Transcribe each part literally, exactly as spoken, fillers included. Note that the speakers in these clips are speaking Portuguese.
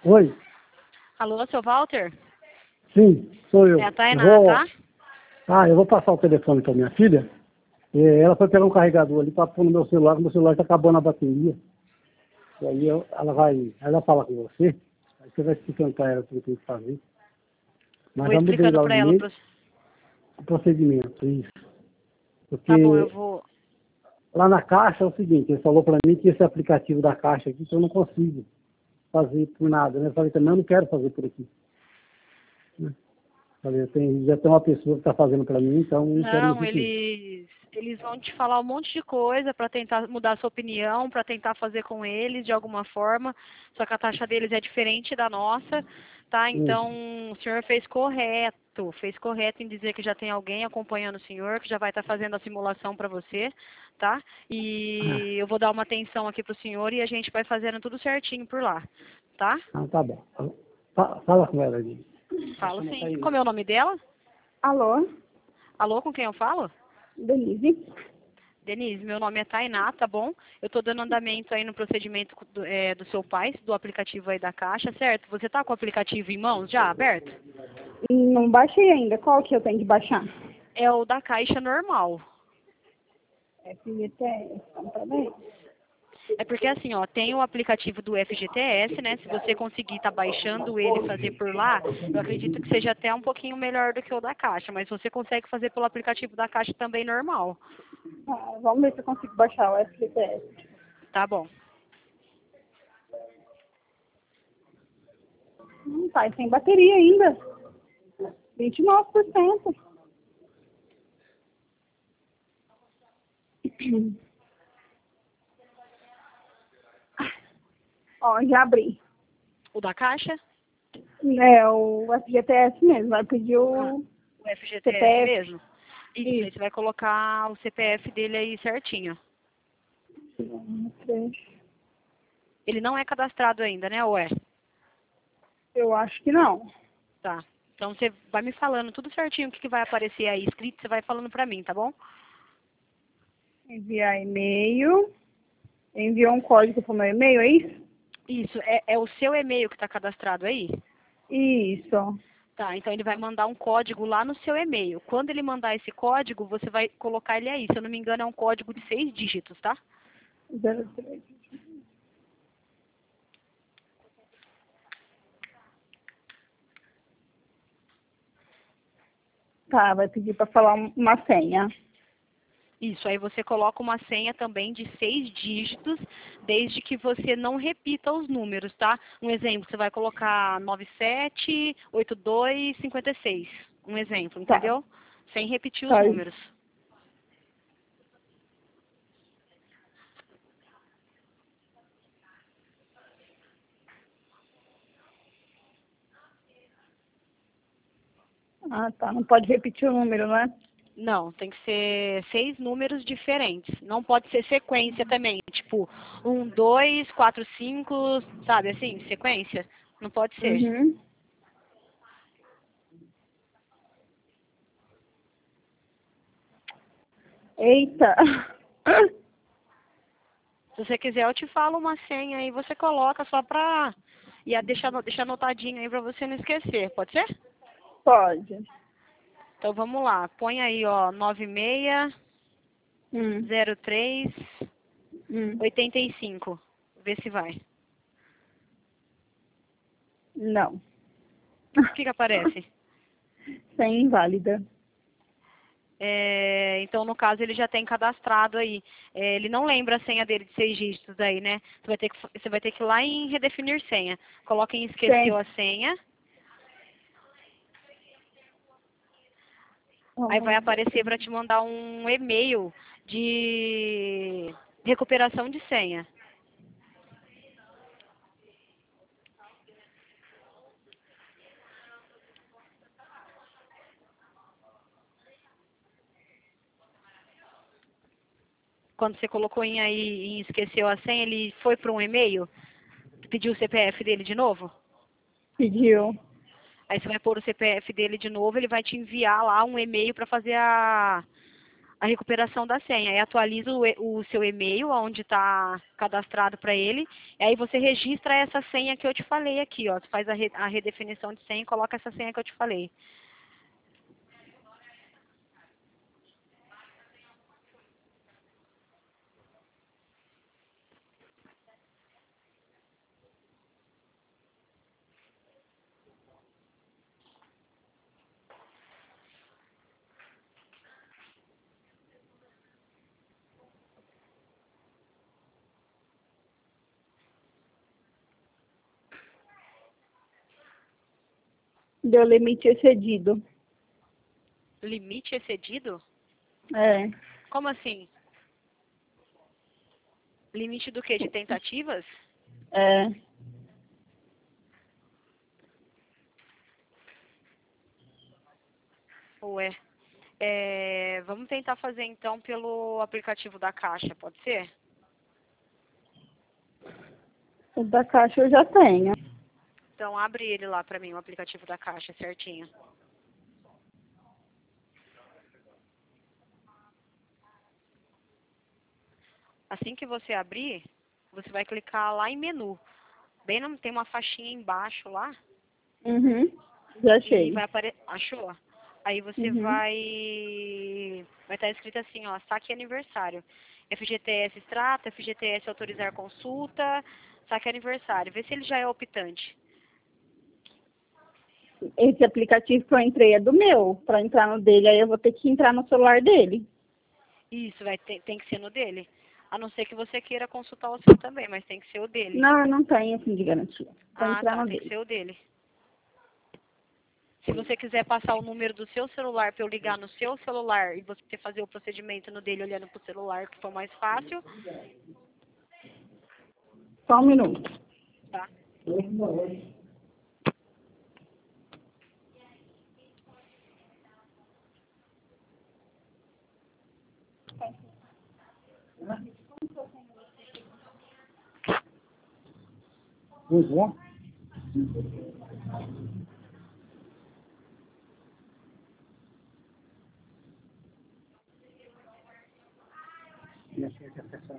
Oi, Alô, seu Walter? sim, sou eu. É a Tainá, Eu vou... tá? Ah, eu vou passar o telefone para minha filha. E ela foi pegar um carregador ali para pôr no meu celular, que meu celular está acabando a bateria. E aí eu- ela vai, ela fala com você, aí você vai explicando para ela o que tem que fazer. Mas Vou já mudei explicando lá o pra ela. e-mail, Pro... o procedimento, isso. Tá bom, eu Porque vou... lá na Caixa é o seguinte, ele falou para mim que esse aplicativo da Caixa aqui, que eu não consigo fazer por nada, né? Eu falei também, eu não quero fazer por aqui. Né? Falei, eu tenho, já tem uma pessoa que está fazendo para mim, então eu não quero Não, mexer com isso. eles... Eles vão te falar um monte de coisa pra tentar mudar a sua opinião, pra tentar fazer com eles de alguma forma. Só que a taxa deles é diferente da nossa, tá? Hum. Então, o senhor fez correto. Fez correto em dizer que já tem alguém acompanhando o senhor, que já vai estar fazendo a simulação pra você, tá? Ah, E eu vou dar uma atenção aqui pro senhor e a gente vai fazendo tudo certinho por lá, tá? ah, tá bom. Fa- Fala com ela ali. Falo Chama sim. Tainá. Como é o nome dela? Alô, Alô, com quem eu falo? Denise? Denise, meu nome é Tainá, tá bom? Eu tô dando andamento aí no procedimento do, é, do seu pai, do aplicativo aí da Caixa, certo? Você tá com o aplicativo em mãos já, aberto? Não baixei ainda. Qual que eu tenho que baixar? É o da Caixa normal. F G T S, então tá bem. É porque assim, ó, tem o aplicativo do F G T S, né? Se você conseguir estar baixando ele e fazer por lá, eu acredito que seja até um pouquinho melhor do que o da Caixa, mas você consegue fazer pelo aplicativo da Caixa também normal. Ah, vamos ver se eu consigo baixar o F G T S. Tá bom. Não tá, e sem bateria ainda. vinte e nove por cento. Ó, já abri. O da Caixa? É o F G T S mesmo. Vai pedir Ah, o o F G T S C P F. mesmo? Isso, aí você vai colocar o C P F dele aí certinho. Ele não é cadastrado ainda, né, ou é? Eu acho que não. Tá. Então você vai me falando tudo certinho o que, que vai aparecer aí escrito, você vai falando pra mim, tá bom? Enviar e-mail. Enviou um código pro meu e-mail, é isso? Isso, é, é o seu e-mail que tá cadastrado aí? Isso. Tá, então ele vai mandar um código lá no seu e-mail. Quando ele mandar esse código, você vai colocar ele aí. Se eu não me engano, é um código de seis dígitos, tá? Zero três. Tá, vai pedir para falar um- uma senha. Isso, aí você coloca uma senha também de seis dígitos, desde que você não repita os números, tá? Um exemplo, você vai colocar nove sete oito dois cinco seis. Um exemplo, Tá. entendeu? Sem repetir os Tá. números. Ah, tá. Não pode repetir o número, né? Não, tem que ser seis números diferentes. Não pode ser sequência também. Tipo, um, dois, quatro, cinco, sabe assim, sequência? Não pode ser. Uhum. Eita. Se você quiser, eu te falo uma senha aí, você coloca só pra. E a- deixa, ano- deixa anotadinho aí pra você não esquecer, pode ser? Pode. Então vamos lá. Põe aí, ó, nove seis Hum. zero três Hum. oito cinco. Vê se vai. Não. O que que aparece? Sem inválida. É, então, no caso, ele já tem cadastrado aí. É, ele não lembra a senha dele de seis dígitos aí, né? Você vai ter que, você vai ter que ir lá em redefinir senha. Coloca em esqueceu Sem. a senha. Aí vai aparecer para te mandar um e-mail de recuperação de senha. Quando você colocou em aí e esqueceu a senha, ele foi para um e-mail, pediu o C P F dele de novo. Pediu. Aí você vai pôr o C P F dele de novo, ele vai te enviar lá um e-mail para fazer a, a recuperação da senha. Aí atualiza o, e- o seu e-mail, onde está cadastrado para ele. E aí você registra essa senha que eu te falei aqui, ó. Você faz a, re- a redefinição de senha e coloca essa senha que eu te falei. Deu limite excedido. Limite excedido? É. Como assim? Limite do quê? De tentativas? É. Ué. É, vamos tentar fazer então pelo aplicativo da Caixa, pode ser? O da caixa eu já tenho. Então abre ele lá pra mim, o aplicativo da Caixa, certinho. Assim que você abrir, você vai clicar lá em menu. Bem, no- tem uma faixinha embaixo lá Uhum. Já e achei. vai aparecer. Achou? Aí você Uhum. vai. Vai estar escrito assim, ó, saque aniversário. F G T S extrato, F G T S autorizar consulta, saque aniversário. Vê se ele já é optante. Esse aplicativo que eu entrei é do meu. Para entrar no dele, aí eu vou ter que entrar no celular dele. Isso, vai ter, tem que ser no dele. A não ser que você queira consultar o seu também, mas tem que ser o dele. Não, eu não tenho fim de garantia. Vou Ah, entrar tá, no tem que dele. ser o dele. Se você quiser passar o número do seu celular para eu ligar no seu celular e você fazer o procedimento no dele olhando pro celular, que for mais fácil, Só um minuto. tá? Muito bom. Minha filha quer acessar.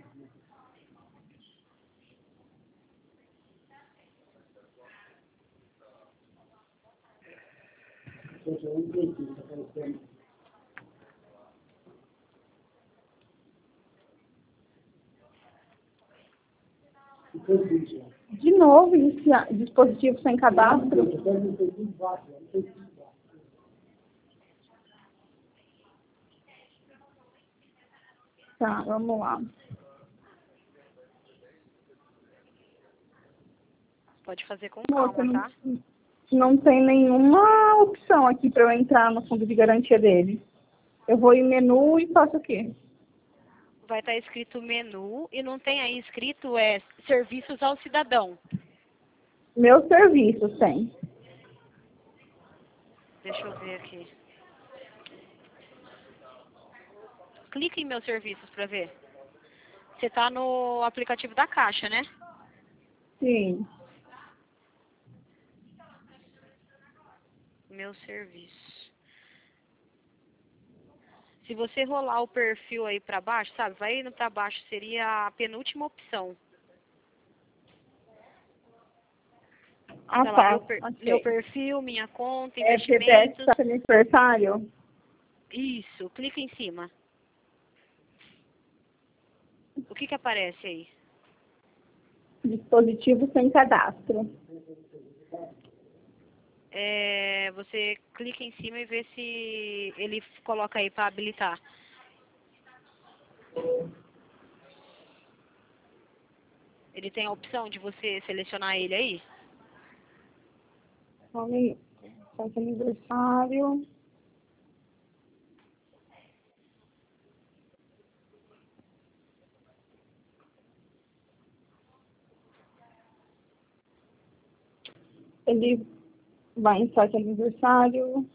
De novo, iniciar dispositivo sem cadastro. Tá, vamos lá. Pode fazer com Moça, calma, não, tá? não tem nenhuma opção aqui para eu entrar no fundo de garantia dele. Eu vou em menu e faço o quê? Vai estar escrito menu e não tem aí escrito é serviços ao cidadão. Meus serviços tem. Deixa eu ver aqui. Clique em meus serviços para ver. Você tá no aplicativo da Caixa, né? Sim. Meu serviço. Se você rolar o perfil aí para baixo, sabe? Vai indo para baixo, seria a penúltima opção. Ah, Tá lá, meu, tá. per- meu Ok. perfil, minha conta, É F T S investimentos. tá aniversário? Isso, clica em cima. O que que aparece aí? Dispositivo sem cadastro. É, você clica em cima e vê se ele coloca aí para habilitar. Ele tem a opção de você selecionar ele aí? Só um minuto. Site aniversário. Ele vai em site aniversário.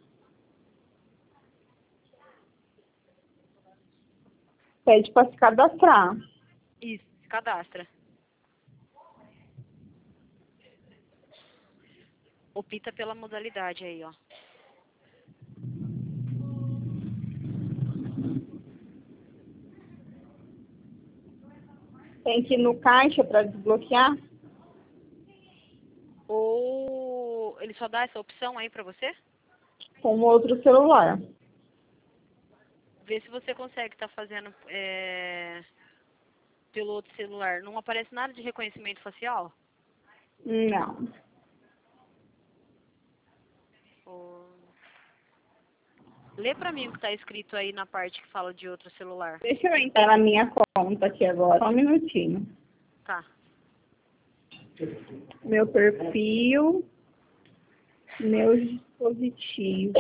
Pede para se cadastrar. Isso, se cadastra. Opta pela modalidade aí, ó. Tem que ir no caixa para desbloquear? Ou ele só dá essa opção aí pra você? Com outro celular. Vê se você consegue estar fazendo é, pelo outro celular. Não aparece nada de reconhecimento facial? Não. Ou... Lê pra mim o que tá escrito aí na parte que fala de outro celular. Deixa eu entrar na minha conta aqui agora. Só um minutinho. Tá. Meu perfil. Meus dispositivos.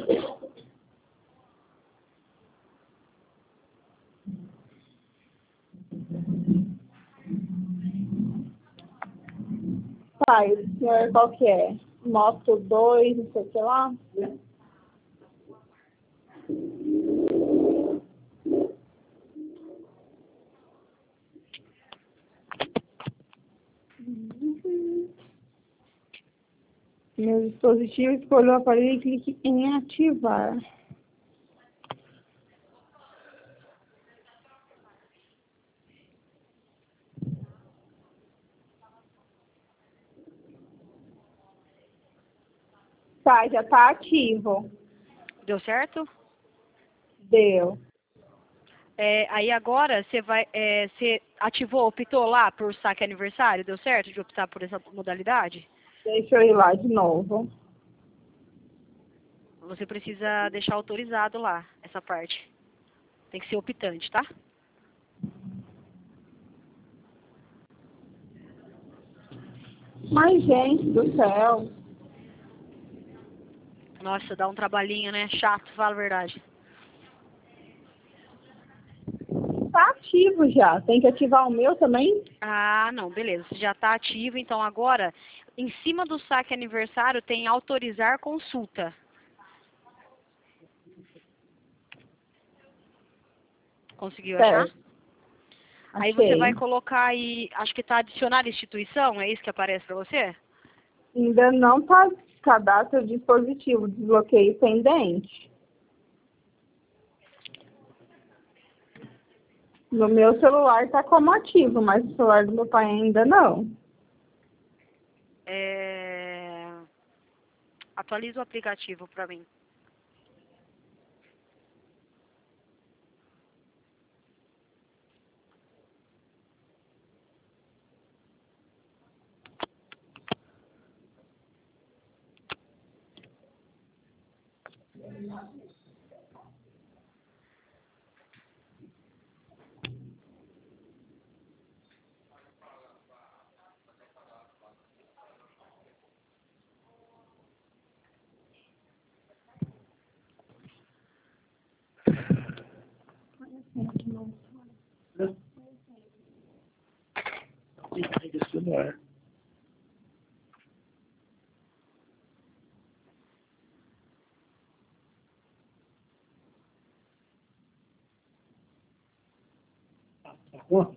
Tá, e o senhor qual que é? Moto dois, não sei o que lá? Meu dispositivo, escolheu o aparelho e clique em ativar. Tá, já tá ativo. Deu certo? Deu. É, aí agora você vai, é, você ativou, optou lá por saque aniversário? Deu certo de optar por essa modalidade? Deixa eu ir lá de novo. Você precisa deixar autorizado lá, essa parte. Tem que ser optante, tá? Mas, gente do céu. Nossa, dá um trabalhinho, né? Chato, fala a verdade. Tá ativo já. Tem que ativar o meu também? Ah, não, beleza. Já está ativo, então agora, em cima do saque aniversário, tem autorizar consulta. Conseguiu achar? Certo. Aí você vai Achei. colocar aí, acho que está adicionar instituição, é isso que aparece para você? Ainda não tá cadastro dispositivo, desbloqueio pendente. No meu celular tá como ativo, mas no celular do meu pai ainda não. É... Atualiza o aplicativo para mim. celular. Tá bom?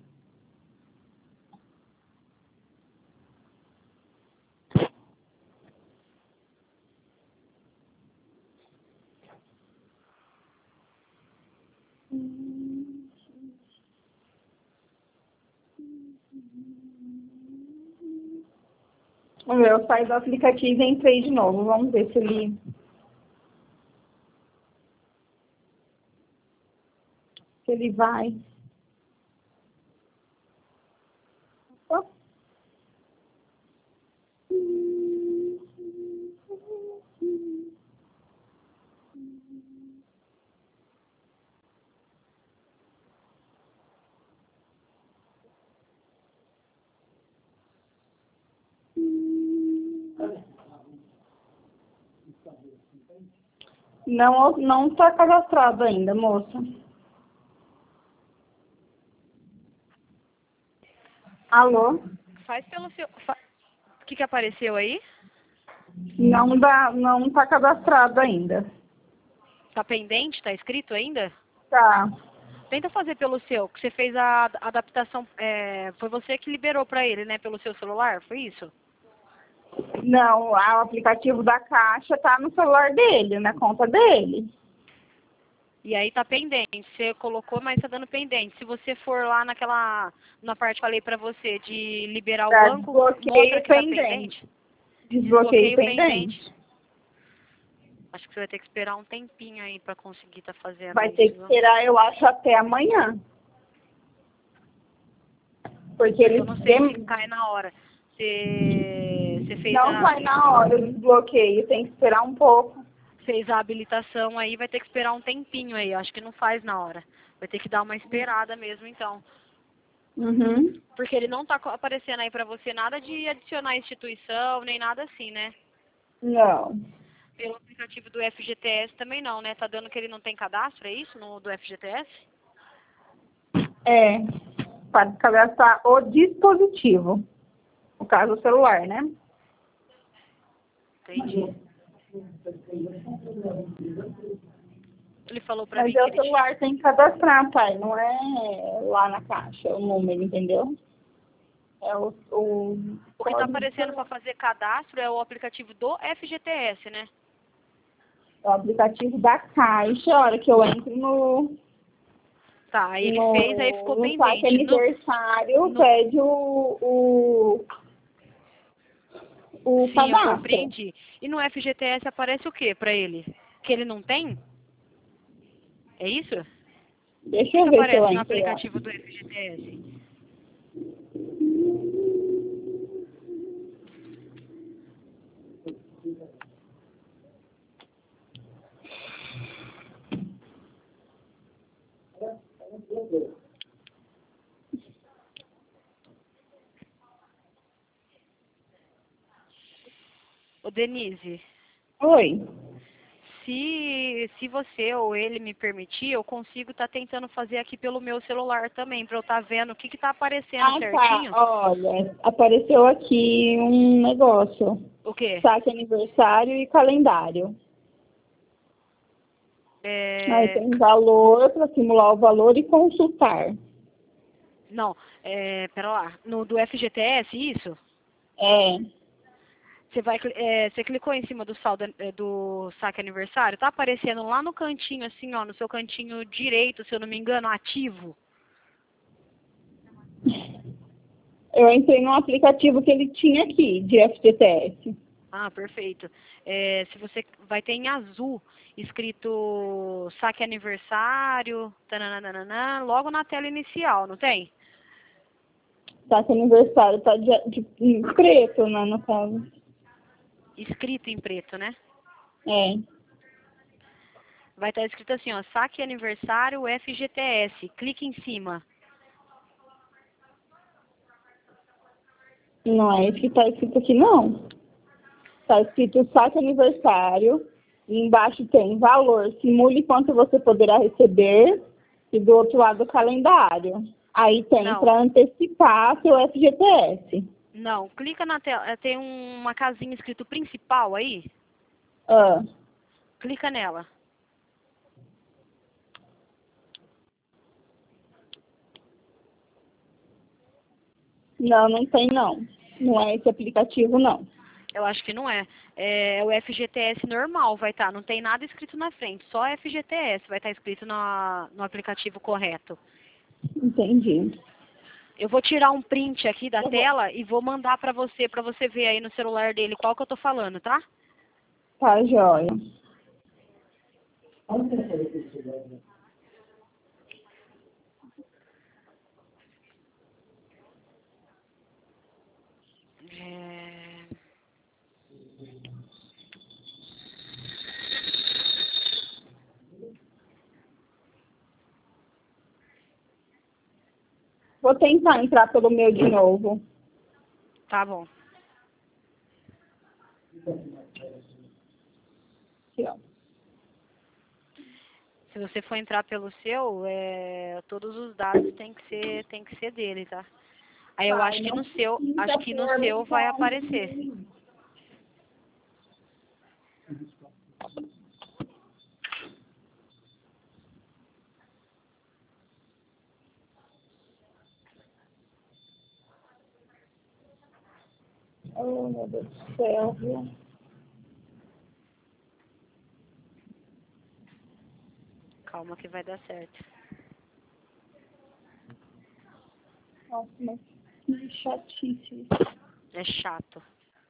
O meu sai do aplicativo e entrei de novo. Vamos ver se ele... Se ele vai. Opa. Não, não está cadastrado ainda, moça. Alô? Faz pelo seu... fa- O que que apareceu aí? Não dá, não está cadastrado ainda. Tá pendente? Tá escrito ainda? Tá. Tenta fazer pelo seu, que você fez a ad- adaptação, é, foi você que liberou para ele, né, pelo seu celular, foi isso? Não, o aplicativo da Caixa tá no celular dele, na conta dele. E aí tá pendente. Você colocou, mas tá dando pendente. Se você for lá naquela, na parte que eu falei pra você de liberar o Tá, banco, mostra desbloqueio que tá pendente. pendente. Desbloqueio Desbloqueio pendente. pendente. Acho que você vai ter que esperar um tempinho aí pra conseguir tá fazendo Vai isso, ter que viu? esperar, eu acho, até amanhã. Porque Porque eles eu não sei se dem- cai na hora. Você, você fez não a sai na hora o desbloqueio, tem que esperar um pouco. fez a habilitação aí, vai ter que esperar um tempinho aí. Acho que não faz na hora. Vai ter que dar uma esperada mesmo, então. Uhum. Porque ele não tá co- aparecendo aí pra você nada de adicionar instituição, nem nada assim, né? Não. Pelo aplicativo do F G T S também não, né? Tá dando que ele não tem cadastro, é isso? No do F G T S? É, para cadastrar o dispositivo. No caso, o celular, né? Entendi. Ele falou pra Mas mim é que o ele tinha... celular tem que cadastrar, pai. Não é lá na caixa, o número, entendeu? É o, o O que tá código aparecendo pra fazer cadastro é o aplicativo do F G T S, né? o aplicativo da caixa, a hora que eu entro no, Tá, aí ele no, fez, aí ficou no saque pendente. No, aniversário, no, pede o, o, o sim, eu cadastro. compreendi. E no F G T S aparece o que pra ele? Que ele não tem? É isso? O Deixa que, que eu ver se eu aparece no entro lá. aplicativo do F G T S? Ô, Denise, Oi. se, se você ou ele me permitir, eu consigo estar tentando fazer aqui pelo meu celular também, pra eu estar vendo o que que tá aparecendo Ah, tá. certinho. Olha, apareceu aqui um negócio. O quê? Saque aniversário e calendário. Aí É, tem valor para simular o valor e consultar. não, é, pera lá. No do F G T S, isso? É, Você vai, cli- é, você clicou em cima do saldo é, do saque aniversário, tá aparecendo lá no cantinho, assim, ó, no seu cantinho direito, se eu não me engano, ativo. eu entrei num aplicativo que ele tinha aqui, de F G T S. Ah, perfeito. É, se você vai ter em azul escrito saque aniversário, tananana, logo na tela inicial, não tem? Saque aniversário tá de, de, em preto, né, no caso. Escrito em preto, né? É. Vai estar escrito assim, ó, saque aniversário F G T S. Clique em cima. Não é isso que está escrito aqui, não. Está escrito saque aniversário. E embaixo tem valor, simule quanto você poderá receber. E do outro lado, o calendário. Aí tem Não, para antecipar seu F G T S. não. Clica na tela, tem uma casinha escrito principal aí. Ah, Clica nela. não, não tem, não. Não é esse aplicativo, não. Eu acho que não é. É o F G T S normal, vai estar. Não tem nada escrito na frente, só F G T S vai estar escrito na, no aplicativo correto. Entendi. Eu vou tirar um print aqui da tela e vou mandar pra você, pra você ver aí no celular dele qual que eu tô falando, tá? Tá, joia. É... Vou tentar entrar pelo meu de novo. Tá bom. Aqui, ó. Se você for entrar pelo seu, é, todos os dados tem que ser, tem que ser dele, tá? Aí eu Pai, acho que não no seu, precisa acho que no pôr seu vai mensagem. aparecer. Oh, meu Deus do céu, viu? Calma. Calma que vai dar certo. Nossa, mas que chatice. É chato.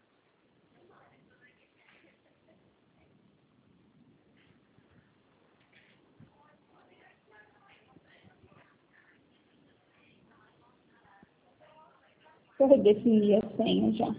Deixa eu redefinir a senha já.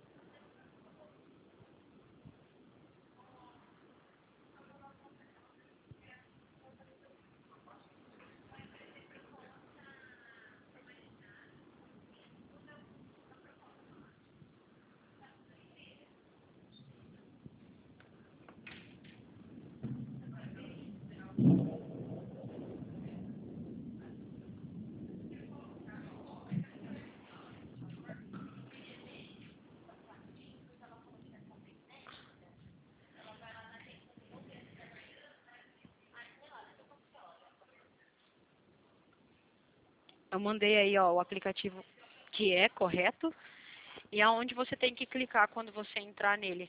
Eu mandei aí, ó, o aplicativo que é correto e aonde você tem que clicar quando você entrar nele.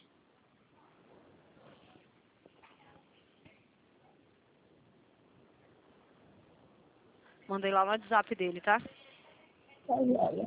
Mandei lá no WhatsApp dele, tá? Tá, olha.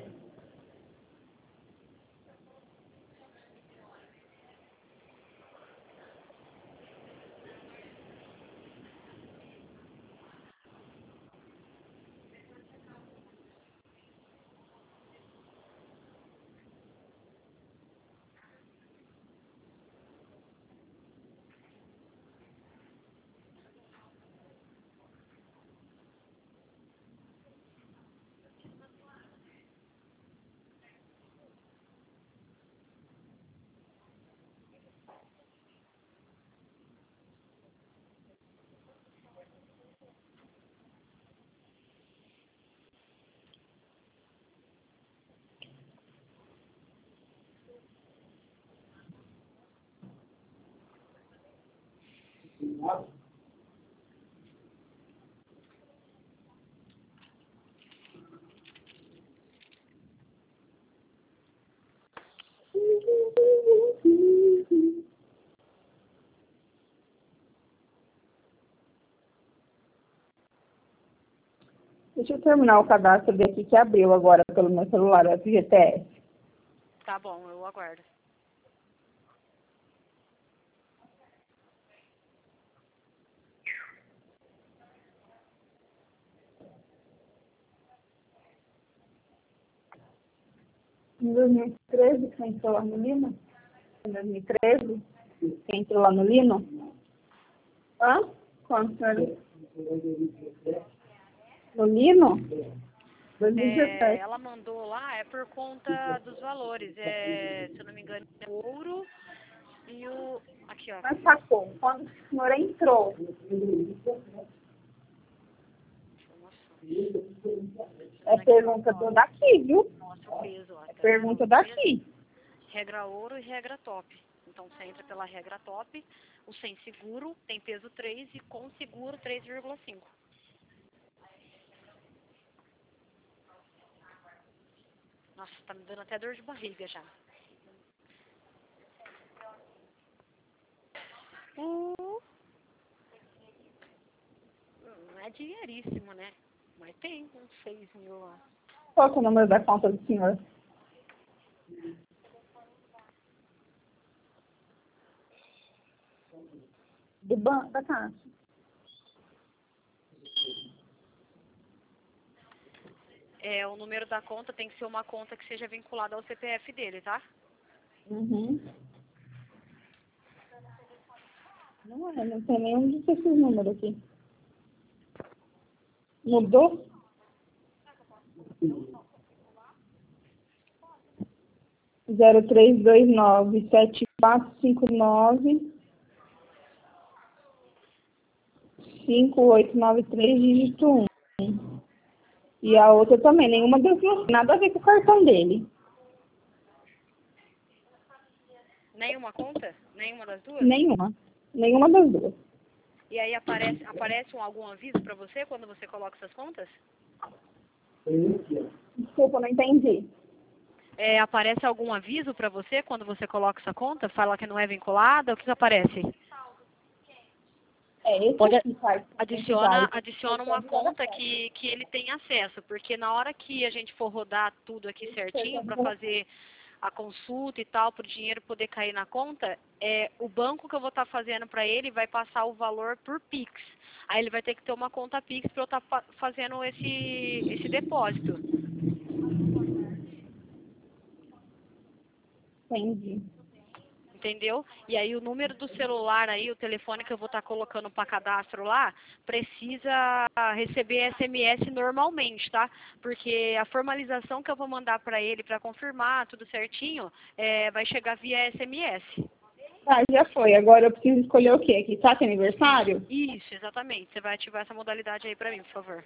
Deixa eu terminar o cadastro daqui que abriu agora pelo meu celular, o F G T S. Tá bom, eu aguardo. Em dois mil e treze, você entrou lá no Lino? Em dois mil e treze, você entrou lá no Lino? Hã? Quanto, senhor? No Lino? dois mil e É, dezessete. ela mandou lá, é por conta dos valores. É, se eu não me engano, é o ouro e o... Aqui, ó. Mas sacou, quando o senhor entrou, é pergunta do daqui, viu? Nossa, o peso, ó. É pergunta daqui. Regra ouro e regra top. Então você entra pela regra top, o sem seguro tem peso três e com seguro três vírgula cinco. Nossa, tá me dando até dor de barriga já. Uh, não é dinheiríssimo, né? Mas tem uns seis mil lá. Qual que é o número da conta do senhor? Do banco, da caixa. É, o número da conta tem que ser uma conta que seja vinculada ao C P F dele, tá? Uhum. Não é, não tem nenhum desses números aqui. Mudou? zero três dois nove sete quatro cinco nove cinco oito nove três, dígito um. E a outra também, nenhuma das duas, nada a ver com o cartão dele. Nenhuma conta? Nenhuma das duas? Nenhuma. Nenhuma das duas. E aí aparece, aparece um, algum aviso pra você quando você coloca essas contas? Desculpa, não entendi. É, aparece algum aviso pra você quando você coloca essa conta? Fala que não é vinculada? O que, que aparece? É esse Pode aqui, tá? adiciona, adiciona uma conta que, que ele tem acesso, porque na hora que a gente for rodar tudo aqui certinho para fazer a consulta e tal, para o dinheiro poder cair na conta, é, o banco que eu vou estar fazendo para ele vai passar o valor por Pix. Aí ele vai ter que ter uma conta Pix para eu estar fa fazendo esse, esse depósito. Entendi. Entendeu? E aí o número do celular aí, o telefone que eu vou estar colocando para cadastro lá, precisa receber S M S normalmente, tá? Porque a formalização que eu vou mandar para ele para confirmar tudo certinho, é, vai chegar via S M S. Ah, já foi. Agora eu preciso escolher o quê? Aqui, tá? Que aniversário? Isso, exatamente. Você vai ativar essa modalidade aí para mim, por favor.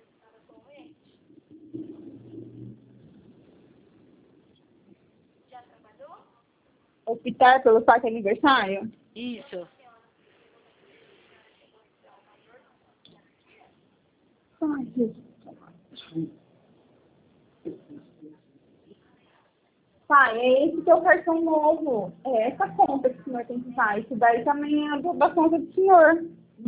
Optar pelo saque aniversário? Isso. Ai, Jesus. Pai, é esse teu cartão novo. É essa conta que o senhor tem que usar. Isso daí também é do- da conta do senhor.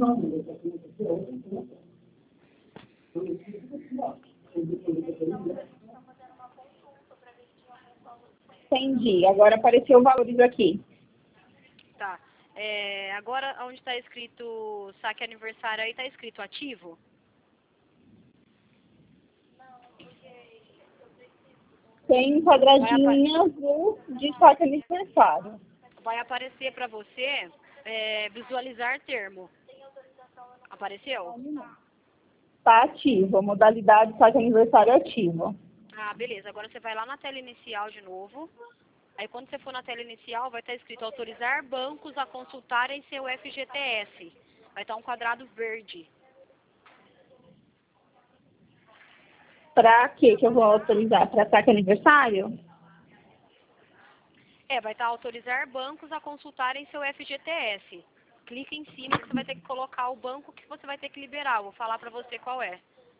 Entendi. Agora apareceu o valores aqui. Tá. É, agora, onde está escrito saque aniversário aí, está escrito ativo? Tem um quadradinho em azul de saque aniversário. Vai aparecer para você é, visualizar termo. Apareceu? Tá ativo. A modalidade saque aniversário ativa. Ah, beleza. Agora você vai lá na tela inicial de novo. Aí quando você for na tela inicial, vai estar escrito autorizar bancos a consultarem seu F G T S. Vai estar um quadrado verde. Pra quê que eu vou autorizar? Pra saque aniversário? É, vai estar autorizar bancos a consultarem seu F G T S. Clica em cima que você vai ter que colocar o banco que você vai ter que liberar. Eu vou falar pra você qual é.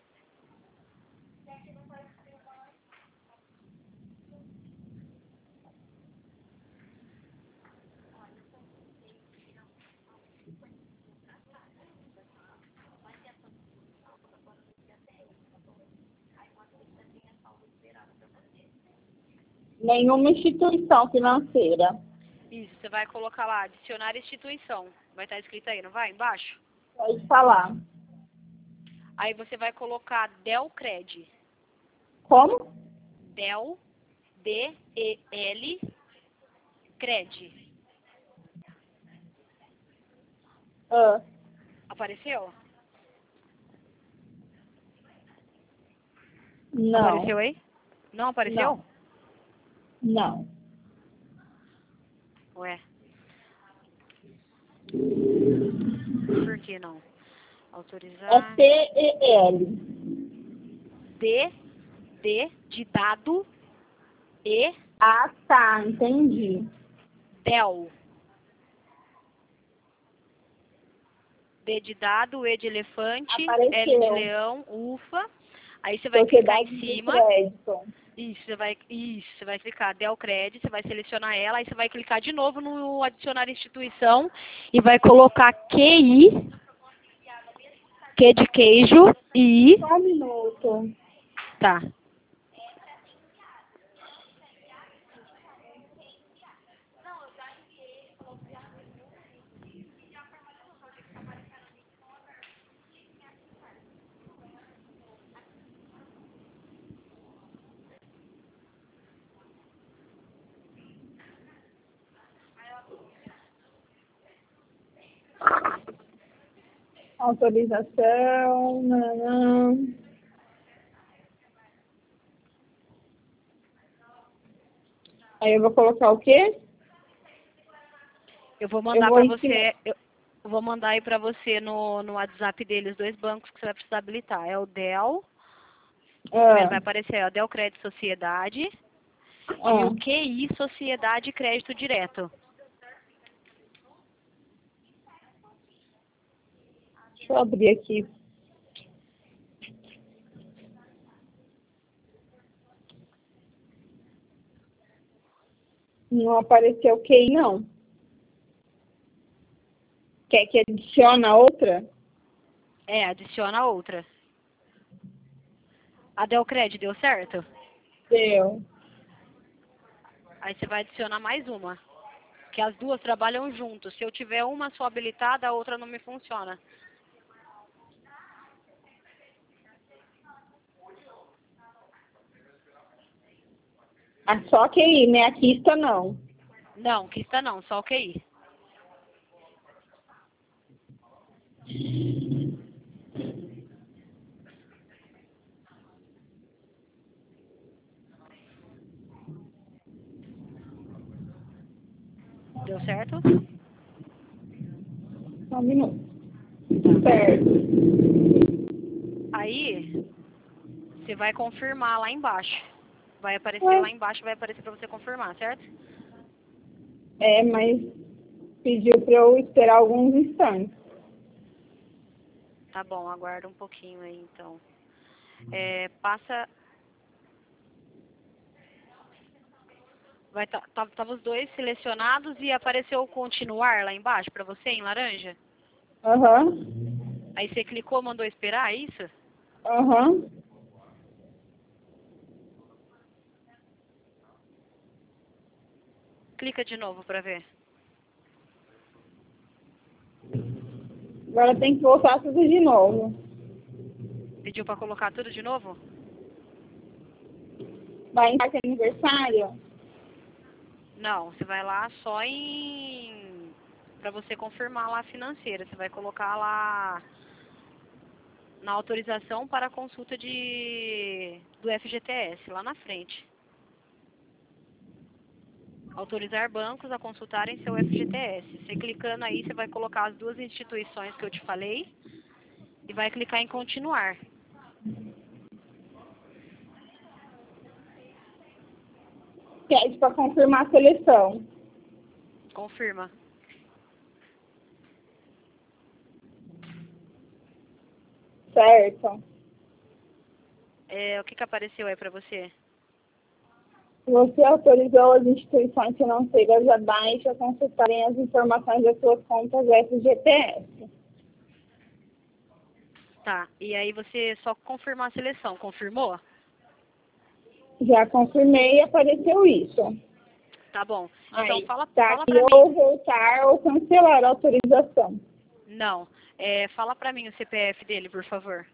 Nenhuma instituição financeira. Isso, você vai colocar lá, adicionar instituição. Vai estar escrito aí, não vai? Embaixo? Pode falar. Aí você vai colocar Delcred. Como? Del, D E L, Cred. Ah, Apareceu? não. Apareceu aí? Não apareceu? Não. Não. Ué. Por que não? É Autorizar. T E L. D, D de dado, E, Ah, tá. Entendi. Del. D de dado, E de elefante, Apareceu. L de leão, ufa. Aí você vai clicar em Sociedade de cima. crédito. Isso, você vai, isso, você vai clicar Delcred, você vai selecionar ela, aí você vai clicar de novo no adicionar instituição e vai colocar Q I, Q de queijo, I, Só um minuto. tá. Autorização. Nanã. Aí eu vou colocar o quê? Eu vou mandar Eu vou para ensinar. você, eu vou mandar aí para você no, no WhatsApp deles dois bancos que você vai precisar habilitar. É o Del, tá vendo? Vai Ah, aparecer aí, ó, Del Crédito Sociedade e ah. o Q I Sociedade Crédito Direto. Deixa eu abrir aqui. Não apareceu o Q I, não. Quer que adicione a outra? É, adiciona outra. A Delcred deu certo? Deu. Aí você vai adicionar mais uma. Que as duas trabalham juntos. Se eu tiver uma só habilitada, a outra não me funciona. Ah, só Q I, né? A Kista não. Não, Kista não, só o Q I. Deu certo? Só um minuto. Certo. Aí, você vai confirmar lá embaixo. Vai aparecer É. lá embaixo, vai aparecer para você confirmar, certo? É, mas pediu para eu esperar alguns instantes. Tá bom, aguarda um pouquinho aí, então. É, passa... Vai tá, tá, tava os dois selecionados e apareceu o continuar lá embaixo para você, em laranja? Aham. Aí você clicou, mandou esperar, é isso? Aham. Clica de novo para ver. Agora tem que voltar tudo de novo. Pediu para colocar tudo de novo? Vai em carta de aniversário? Não, você vai lá só em... para você confirmar lá a financeira. Você vai colocar lá na autorização para a consulta de... do F G T S, lá na frente. Autorizar bancos a consultarem seu F G T S. Você clicando aí, você vai colocar as duas instituições que eu te falei e vai clicar em continuar. Pede para confirmar a seleção. Confirma. Certo. É, o que, que apareceu aí para você? Você autorizou as instituições financeiras abaixo a consultarem as informações das suas contas F G T S. Tá, e aí você só confirmar a seleção. Confirmou? Já confirmei e apareceu isso. Tá bom. Então Aí, fala, tá fala aqui pra mim. ou voltar ou cancelar a autorização. Não. É, fala pra mim o C P F dele, por favor.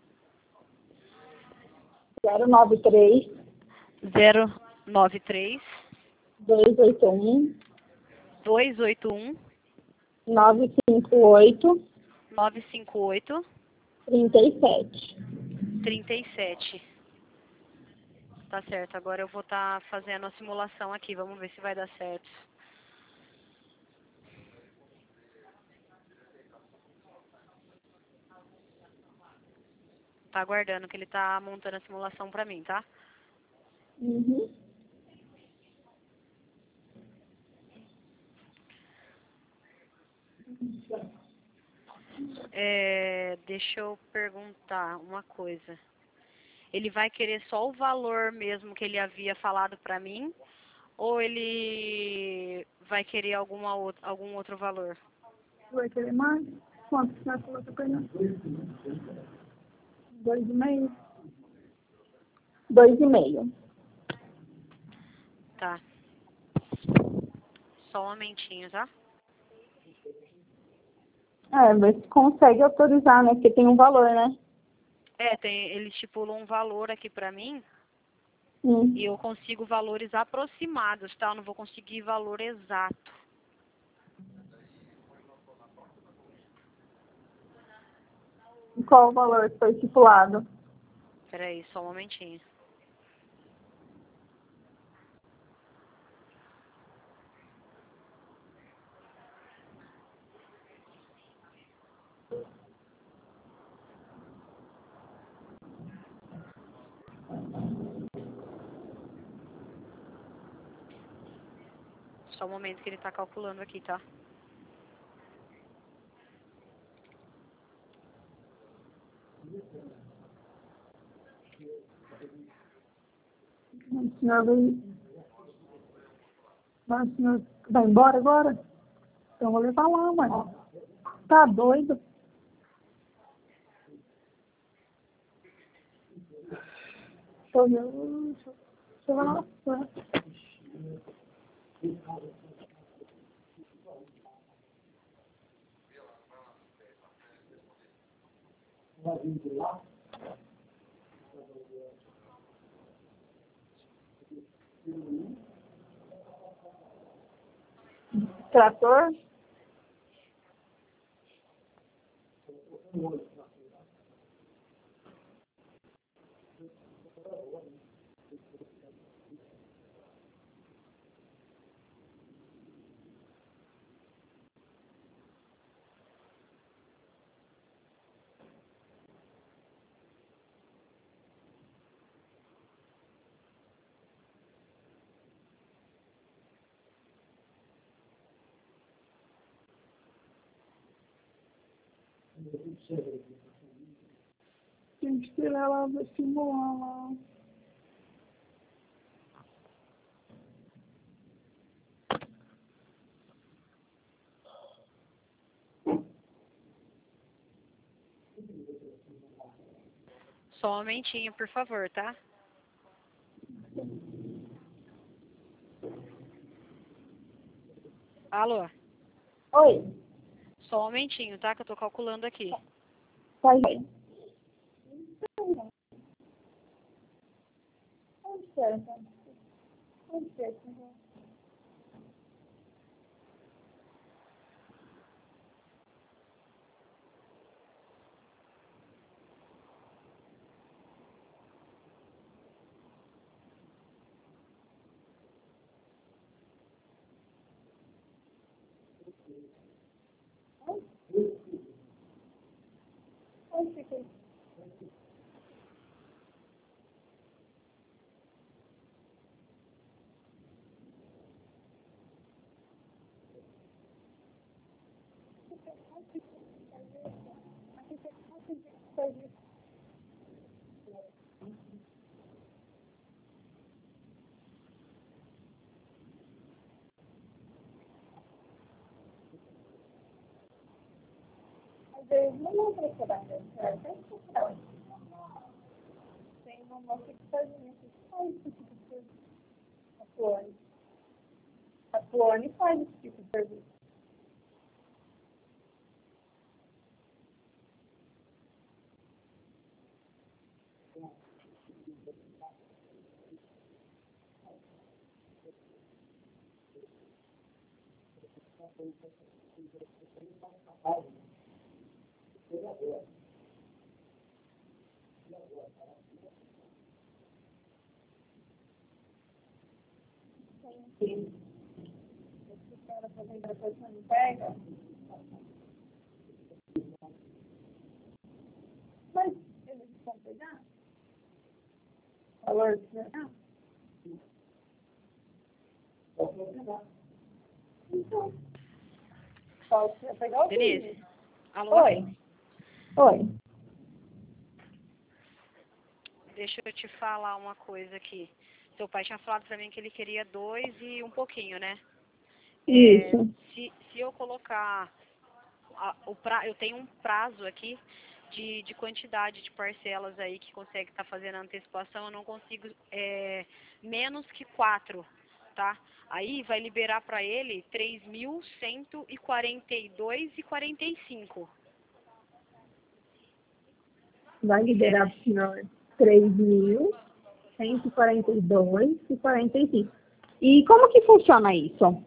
zero nove três, zero nove três, dois oito um, dois oito um, nove cinco oito, nove cinco oito, três sete. três sete. Tá certo. Agora eu vou estar fazendo a simulação aqui. Vamos ver se vai dar certo. Tá aguardando que ele tá montando a simulação pra mim, tá? Uhum. É, deixa eu perguntar uma coisa. Ele vai querer só o valor mesmo que ele havia falado pra mim? Ou ele vai querer alguma outra, algum outro valor? Vai querer mais? Quanto você vai colocar pra ele? Dois e meio. Dois e meio. Tá. Só um momentinho, tá? É, ver se consegue autorizar, né? Porque tem um valor, né? É, tem, ele estipulou um valor aqui pra mim Hum. e eu consigo valores aproximados, tá? Eu não vou conseguir valor exato. E qual o valor que foi estipulado? Peraí, só um momentinho. Só um momento que ele tá calculando aqui, tá? O senhor vai... Mas o senhor vai embora agora? Então eu vou levar lá, mãe. Tá doido? Deixa eu ver. Deixa eu ver lá. Trator? Tem que tirar lá do simular lá. Só um momentinho, por favor, tá? Alô? Oi. Só um momentinho, tá? Que eu tô calculando aqui. Tá aí. Onde que é? Onde que é? Onde fica isso? Às vezes não vou procurar, né? Tem que procurar. Tem uma moça que faz isso. Faz esse tipo de serviço. A Plone. A Plone faz esse tipo de serviço. Sim. Esse cara fazendo a coisa não pega. Mas eles vão pegar? Valor de pegar? Então, só você pegar o Denise? vídeo. Alô? Oi. Oi. Deixa eu te falar uma coisa aqui. Seu pai tinha falado pra mim que ele queria dois e um pouquinho, né? É, Isso. se, se eu colocar a- o pra, eu tenho um prazo aqui de, de quantidade de parcelas aí que consegue estar fazendo a antecipação, eu não consigo é, menos que quatro, tá? Aí vai liberar para ele três mil cento e quarenta e dois e quarenta e cinco. Vai liberar para o senhor três mil cento e quarenta e dois e quarenta e cinco. E como que funciona isso?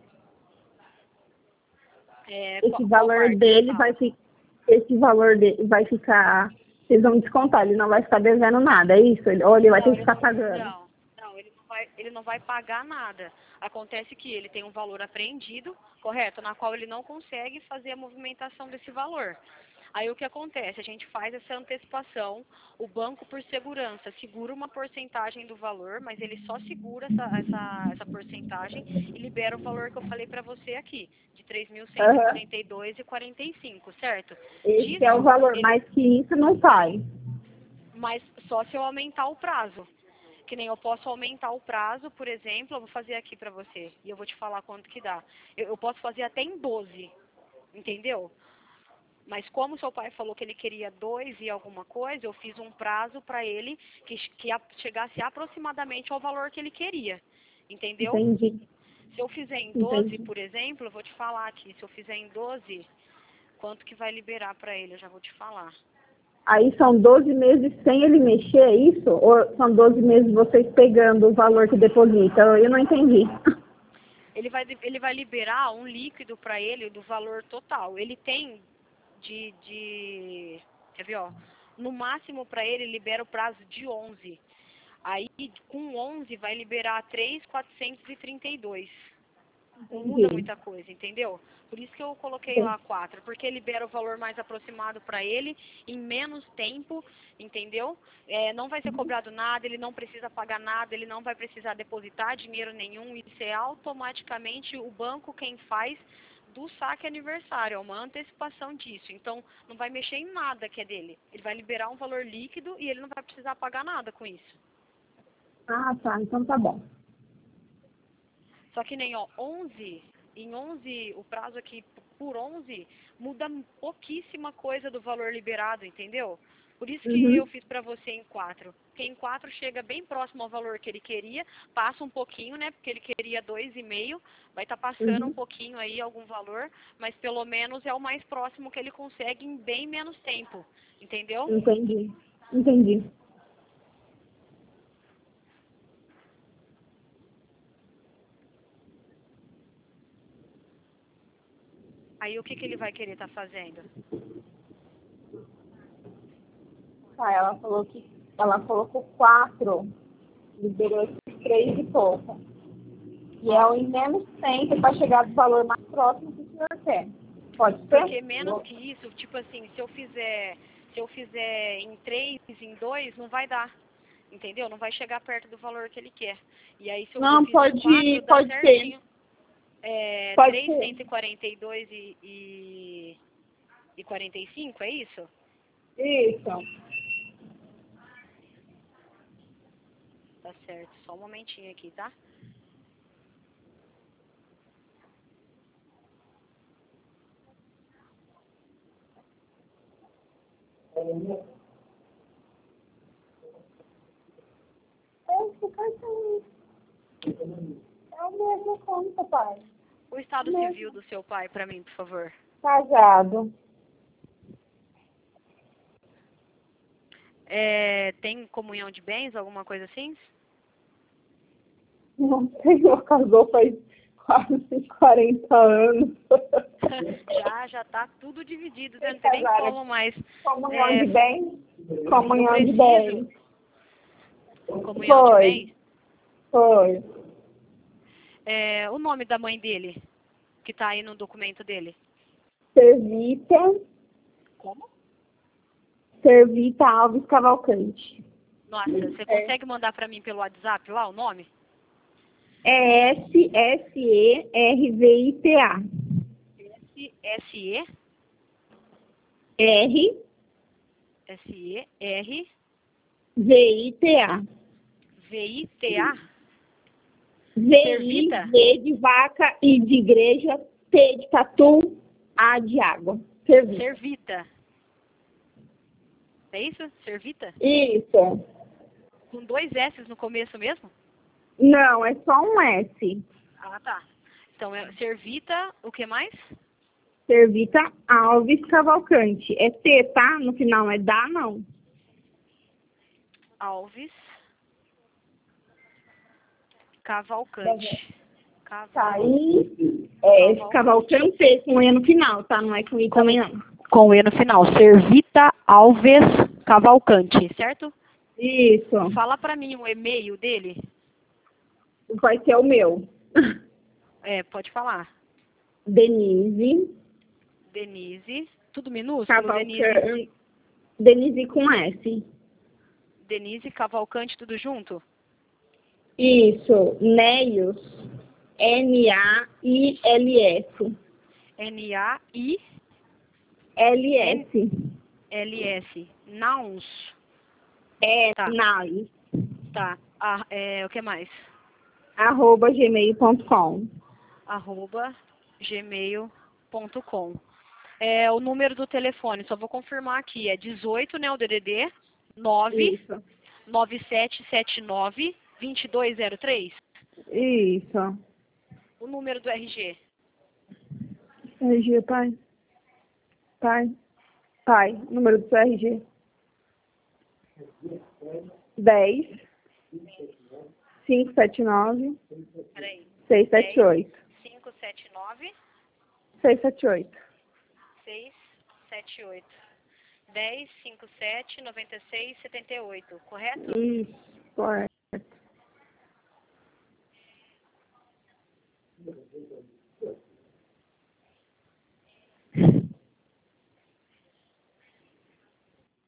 É, Esse qual, qual valor parte dele você vai fala? ficar. Esse valor dele vai ficar. Vocês vão descontar, ele não vai ficar devendo nada, é isso? Ele- Ou ele vai ter Não, que ele ficar não, pagando? não, não, ele não vai, ele não vai pagar nada. Acontece que ele tem um valor apreendido, correto, na qual ele não consegue fazer a movimentação desse valor. Aí o que acontece? A gente faz essa antecipação, o banco, por segurança, segura uma porcentagem do valor, mas ele só segura essa, essa, essa porcentagem e libera o valor que eu falei para você aqui, de três mil cento e Aham. quarenta e dois e quarenta e cinco, certo? Esse é o Disso, valor, ele, mais que isso não sai. mas só se eu aumentar o prazo. Que nem eu posso aumentar o prazo, por exemplo, eu vou fazer aqui pra você, e eu vou te falar quanto que dá. Eu, eu posso fazer até em doze, entendeu? Mas como seu pai falou que ele queria dois e alguma coisa, eu fiz um prazo para ele que, que a, chegasse aproximadamente ao valor que ele queria. Entendeu? Entendi. Se eu fizer em doze, Entendi. por exemplo, eu vou te falar aqui. Se eu fizer em doze, quanto que vai liberar para ele? Eu já vou te falar. Aí são doze meses sem ele mexer, é isso? Ou são doze meses vocês pegando o valor que deposita? Eu não entendi. Ele vai, ele vai liberar um líquido para ele do valor total. Ele tem de... de quer ver, ó? No máximo para ele, libera o prazo de onze. Aí, com onze, vai liberar três mil quatrocentos e trinta e dois. Não muda muita coisa, entendeu? Por isso que eu coloquei lá quatro, porque libera o valor mais aproximado para ele em menos tempo, entendeu? É, não vai ser cobrado nada, ele não precisa pagar nada, ele não vai precisar depositar dinheiro nenhum, isso é automaticamente o banco quem faz do saque aniversário, é uma antecipação disso. Então, não vai mexer em nada que é dele. Ele vai liberar um valor líquido e ele não vai precisar pagar nada com isso. Ah, tá. Então tá bom. Só que nem, ó, onze, em onze, o prazo aqui por onze, muda pouquíssima coisa do valor liberado, entendeu? Por isso que Uhum. eu fiz pra você em quatro. Porque em quatro chega bem próximo ao valor que ele queria, passa um pouquinho, né, porque ele queria dois e meio, vai estar passando Uhum. um pouquinho aí, algum valor, mas pelo menos é o mais próximo que ele consegue em bem menos tempo, entendeu? Entendi. Entendi. Aí o que, que ele vai querer estar fazendo? Tá, ela falou que ela colocou quatro, liberou esses três e pouco. E é o em menos tempo para chegar do valor mais próximo que o senhor quer. Pode ser? Porque menos que isso, tipo assim, se eu fizer, se eu fizer em três, em dois, não vai dar. Entendeu? Não vai chegar perto do valor que ele quer. E aí se eu Não, fizer pode, quatro, dá pode certinho. ser. É, Pode três, ser. cento e quarenta e dois e, e, e quarenta e cinco, é isso? Isso. Tá certo. Só um momentinho aqui, tá? Esse cartão é o mesmo conta, pai. O estado Mesmo. civil do seu pai, pra mim, por favor. Casado. É, tem comunhão de bens, alguma coisa assim? Não tenho, casou faz quase quarenta anos. Já, já tá tudo dividido, né? Não tem nem Casaram. como mais. Comunhão É, de bens? Comunhão eu de preciso. bens. Comunhão de Foi. bens? Foi. É, o nome da mãe dele, que tá aí no documento dele. Servita. Como? Servita Alves Cavalcante. Nossa, você consegue mandar pra mim pelo WhatsApp lá o nome? É S S E R V I T A. S S E R S E R V I T A. V I T A? V I, Servita? V de vaca, I de igreja, T de tatu, A de água. Servita. Servita. É isso? Servita? Isso. Com dois S no começo mesmo? Não, é só um S. Ah, tá. Então, é Servita, o que mais? Servita Alves Cavalcante. É T, tá? No final é da, não. Alves Cavalcante. Tá Caval... aí. É Cavalcante com E no final, tá? Não é com I também, não. Com E no final. Servita Alves Cavalcante, certo? Isso. Fala pra mim o e-mail dele. Vai ser o meu. É, pode falar. Denise. Denise. Tudo minúsculo? Cavalcante. Denise. Denise com S. Denise Cavalcante, tudo junto? Isso. Neios. N A I L S. N A I L S. L S. Nouns. É, Tá. Nais. Tá. Ah, é, o que mais? Arroba gmail ponto com. Arroba gmail ponto com. é, o número do telefone, só vou confirmar aqui, é dezoito, né, o D D D, nove Isso. nove sete sete nove, dois dois zero três. Isso. O número do R G. R G, pai. Pai. Pai. Número do seu R G. dez, cinco sete nove, Peraí. seis sete oito. cinco sete nove, seis sete oito. seis sete oito. dez, cinquenta e sete, noventa e seis, setenta e oito, correto? Isso. Correto.